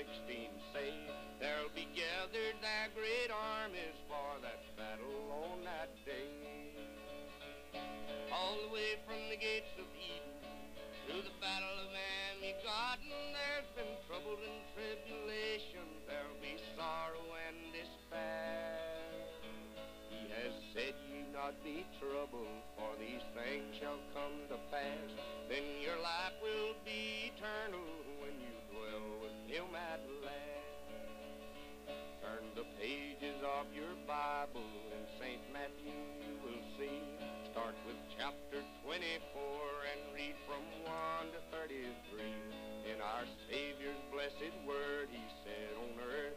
16 say, there'll be gathered their great armies for that battle on that day. All the way from the gates of Eden to the battle of Armageddon, there's been trouble and tribulation, there'll be sorrow and despair. He has said, ye not be troubled, for these things shall come to pass. Then your life will be eternal when you dwell with him at last. Turn the pages of your Bible in St. Matthew you will see. Start with chapter 24 and read from 1 to 33. In our Savior's blessed word he said, on earth